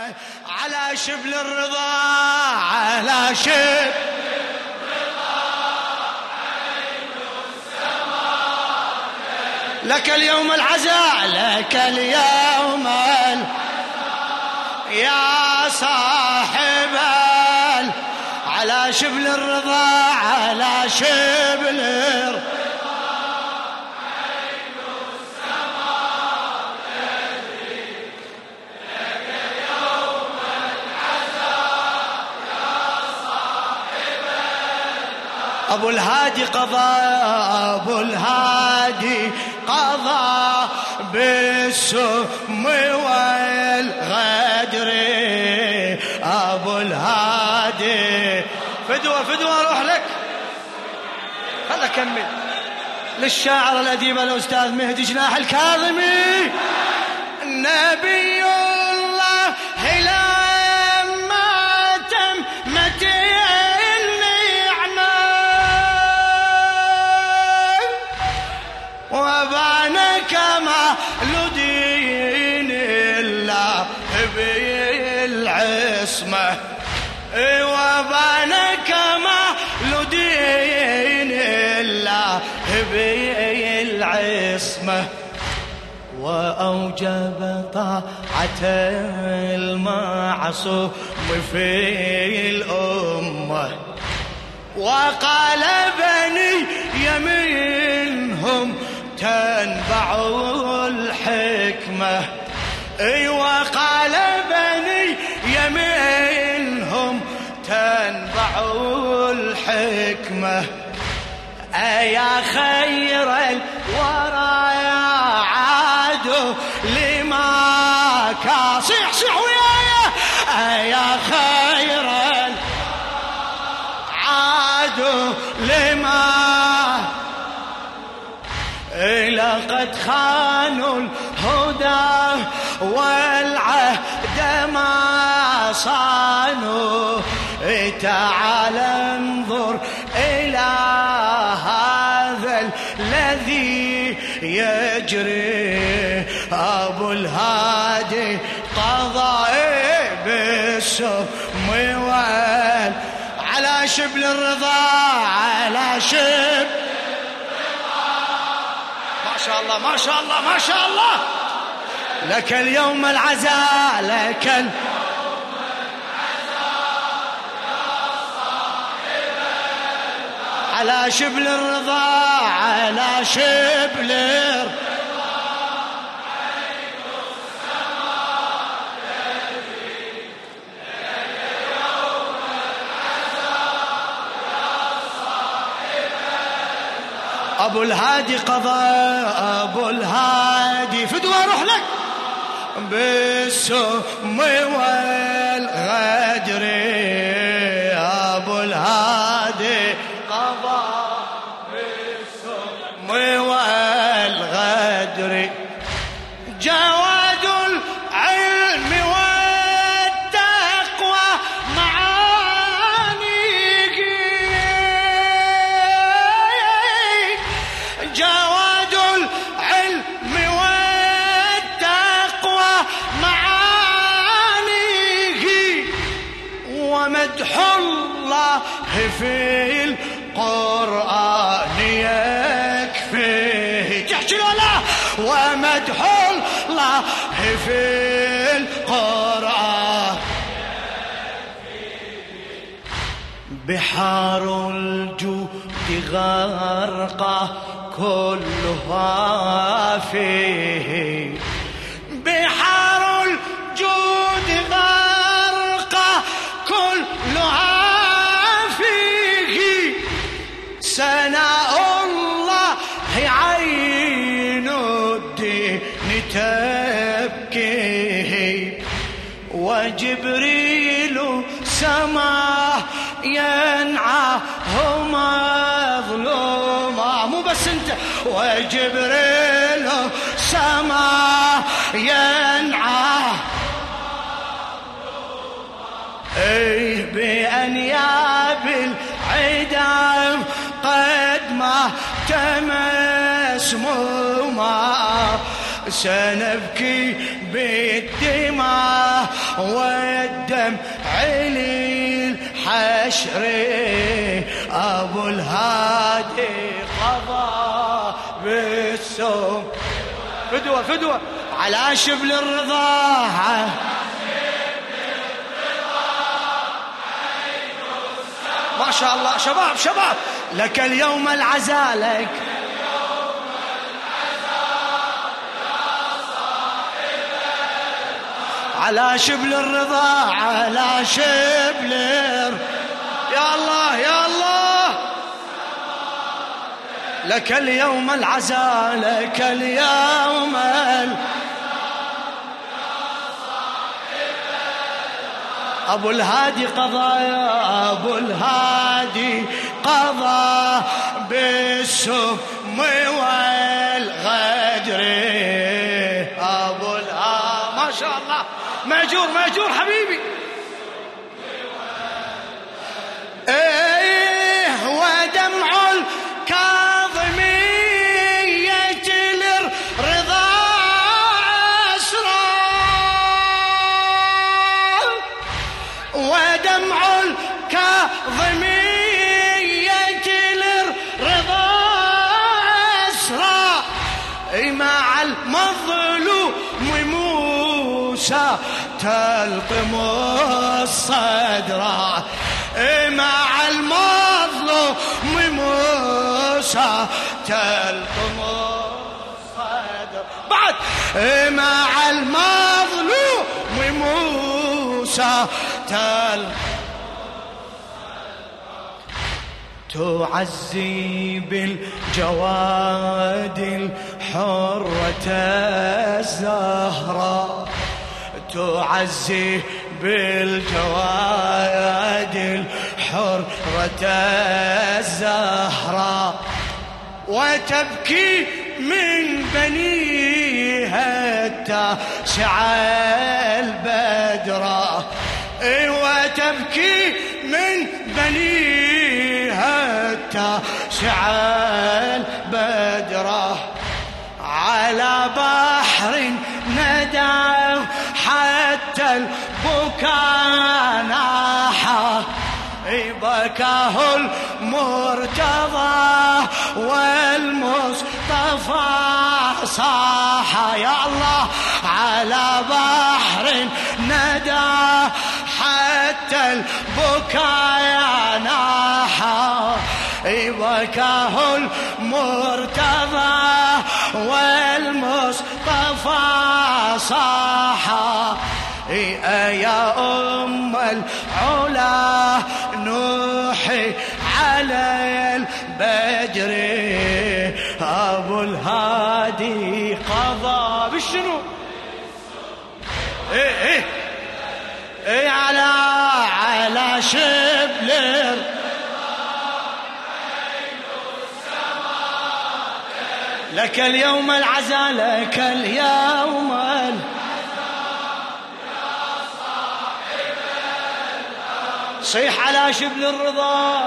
على شبل الرضا على شبل لك اليوم العزاء لك اليوم يا صاحب على شبل الرضا على شبل الرضا عين السماء تجري لك اليوم العزاء يا صاحب أبو الهادي قضى أبو الهادي قضى بالسم والغدر أبو الهادي فدوة أروح لك خل أكمل للشاعر الأديب الأستاذ مهدي جناح الكاظمي نبي الله لما تمت النعمة وبان كما لدين الله بالعصمة وبان كما لدين الله بالعصمة وأوجب طاعة المعصوم في الأمة وقال بني منهم تنبع الحكمة وقال بني منهم تنبع الحكمة أيا خير الورى عادوا لما كاصيح صيح ويايا أيا خير عادوا لما لقد خانوا الهدى والعهد ما صانوا تعال انظر إلى هذا الذي يجري أبو الهادي قضى بالسم على شبل الرضا على شبل ما شاء الله ما شاء الله ما شاء الله لك اليوم العزاء لك اليوم العزاء يا صاحب على شبل الرضا على شبل الرضا عين السماء تجري لك اليوم العزاء يا صاحب أبو الهادي قضى أبو الهادي فدوة أروح لك بالسم والغدر أبو الهادي قضى بالسم والغدر جواد العلم والتقوى معانيه جواد العلم والتقوى معانيه ومدح الله في القرآن يكفيه تحكي لا ومدح الله في القرآن بحار الجود غرقه كلها فيه بحار الجود غرقه كلها فيه سناء الله عين الدين تبكيه وجبريل سماه ينعاه مظلوما مو بس انت وجبريل سماه ينعاه ايه بأنياب العدام قد ما تمسموما سنبكي بالدماء والدم علي الحشر أبو الهادي قضى بالسم فدوة على شبل الرضا ما شاء الله. شباب لك اليوم العزاء لك على شبل الرضا على شبل يا الله يا الله لك اليوم العزاء لك اليوم أبو الهادي قضى يا أبو الهادي قضى بالسم والغدر أبو الهادي ما شاء الله مأجور حبيبي. ودمع الكاظمية للرضا أسرى ودمع الكاظمية للرضا أسرى مع المظلوم موسى تلطم الصدر مع المظلوم موسى تلطم الصدر بعد مع المظلوم موسى تعزي بالجواد الحرة الزهراء تعزي بالجواد الحرة الزهراء وتبكي من بنيها التاسع البدرة وتبكي من بنيها التاسع البدرة على بحر ندى حتى البكاء ناحى بكاه المرتضى والمصطفى صاح يا الله على بحر ندى حتى البكاء ناحى بكاه المرتضى والمصطفى صاح يا أم العلا نوحي على البدر أبو الهادي قضى بالشنو على شبل لك اليوم العزاء لك اليوم صيح على شبل الرضا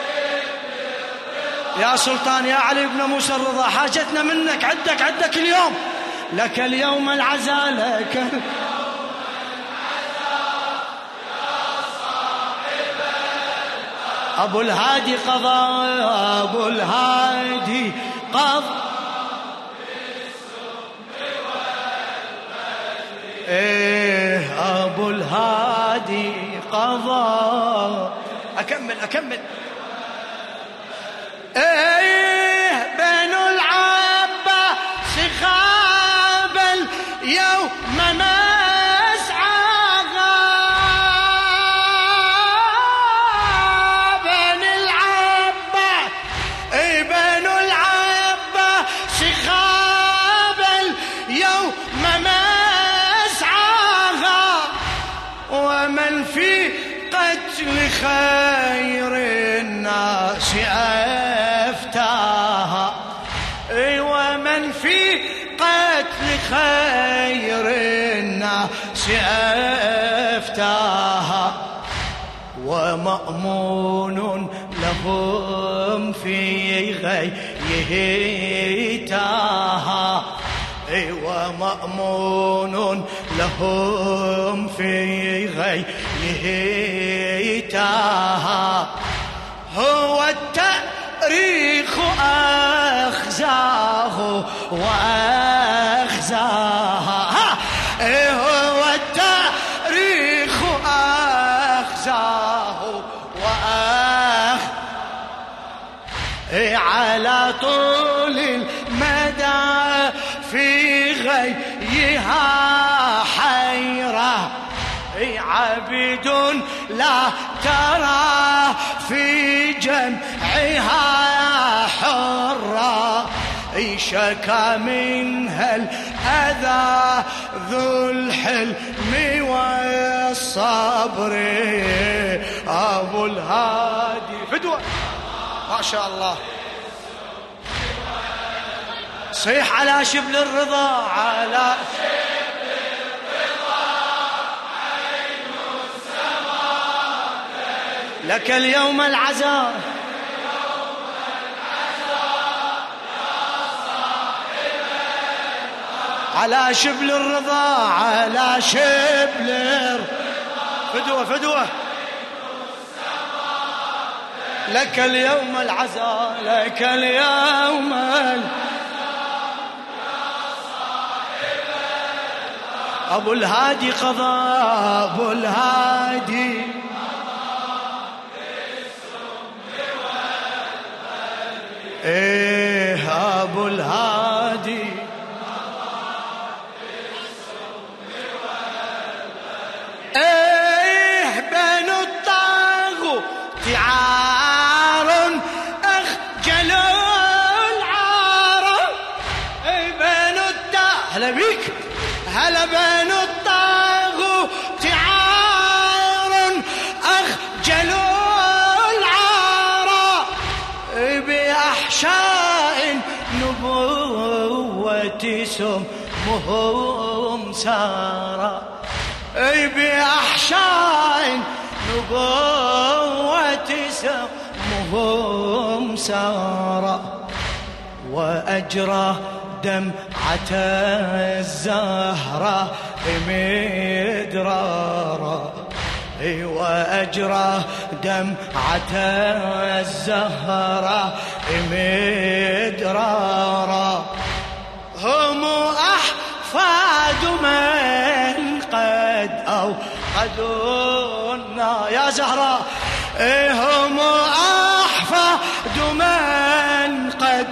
يا سلطان يا علي بن موسى الرضا حاجتنا منك عدك اليوم لك اليوم العزاء لك أبو الهادي قضى أبو الهادي قضى أبو الهادي قضى أكمل بنو العباس خاب اليوم مسعى بنو العباس خاب اليوم مسعى ومن في قتل خير الناس أفتاها ومن في قتل خير الناس أفتاها ومأمون لهم في غيه تاها ومأمون لهم في غيتها هو التاريخ أخزاه وأخزاها هو التاريخ أخزاه على طول المدى في غيها حيرة عبد لا ترى في جمعها حرة شكى منها الأذى ذو الحلم والصبر أبو الهادي فدوة ما شاء الله صيح على شبل الرضا على شبل الرضا عين السماء لك اليوم العزاء على شبل الرضا على شبل الرضا فدوة لك اليوم العزاء لك اليوم أبو الهادي قضى أبو الهادي إيه أبو الهادي إيه بين الطاغوت عار أخجلوا العار إيه بين هلا بيك هلا بين الطاغوت عار أخجلوا العار بأحشاء نبوة سمهم سارا بأحشاء نبوة سمهم سارا وأجرى دمعة الزهرة مدرارا وأجرى دمعة الزهرة مدرارا هم أحفاد من قد أوقدونا يا زهراء هم أحفاد من قد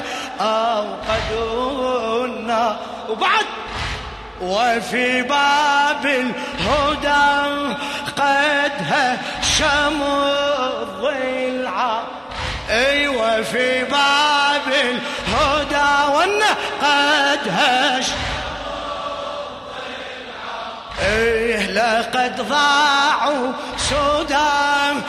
أوقدونا وبعد وفي باب الهدى قد هشموا الضلع وفي باب الهدى قد هشموا الضلع لقد ضاعوا سدى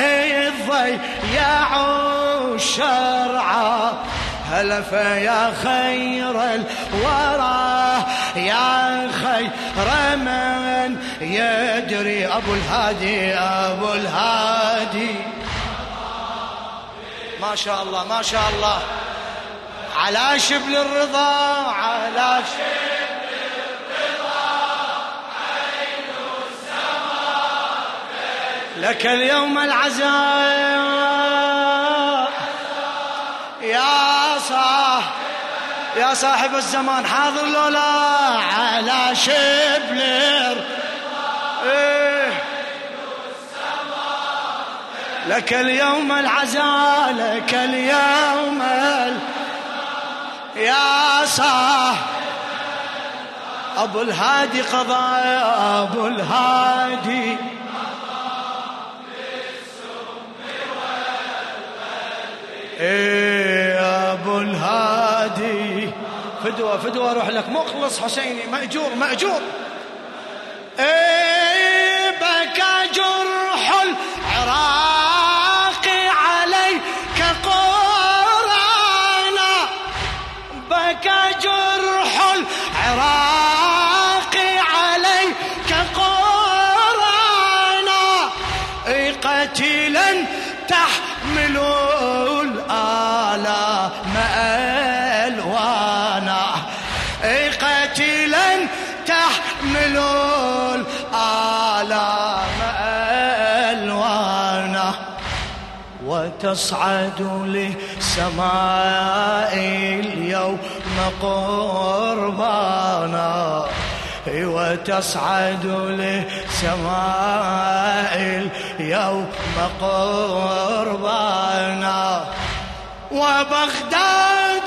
ضيعوا الشرع هلف يا خير الورى يا خير من يدري أبو الهادي أبو الهادي ما شاء الله ما شاء الله على شبل الرضا على شبل الرضا عين السماء لك اليوم العزاء يا صاحب الزمان حاضر لولا على شبل لك اليوم العزاء لك اليوم يا صاحب أبو الهادي قضى أبو الهادي يا أبو الهادي فدوة أروح لك مخلص حسيني مأجور بكى جرح العراق عليك قرانا بكى جرح العراق عليك قرانا قتيلا تحملوا الآلام ألوانا قتيلا تحملوا وتصعد لسماء اليوم قربانا، وتصعد لسماء اليوم قربانا. وبغداد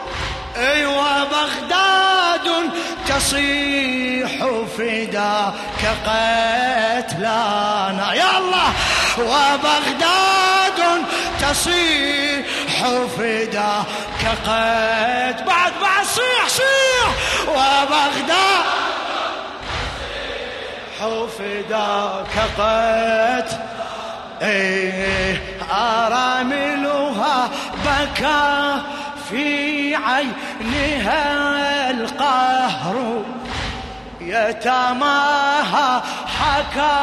وبغداد تصيح فداك قتلانا، يا الله. وبغداد تصيح فداك بعد صيح وبغداد فداك أراملها بكى في عينها القهر، يتاماها حكى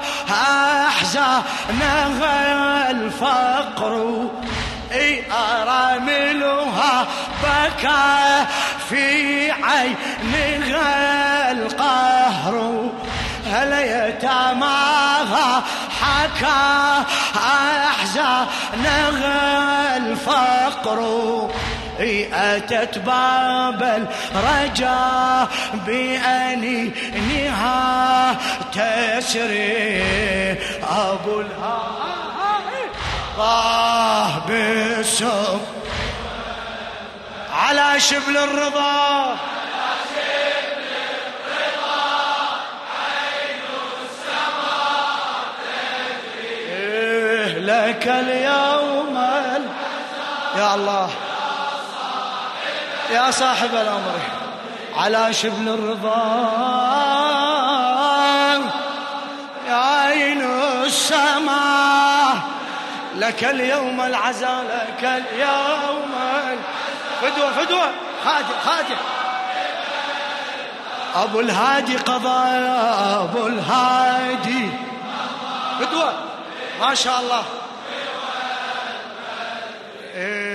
أحزانها الفقر. أراملها بكى في عينها القهر، هل يتاماها حكى أحزانها الفقر. أتت باب الرجاء بأنينها تسري، أبو الهادي طاه بالسم على شبل الرضا، لك اليوم يا الله يا صاحب الأمر على شبل الرضا يا عين السماء، لك اليوم العزاء، لك اليوم فدوة خادم أبو الهادي قضى، أبو الهادي فدوة ما شاء الله.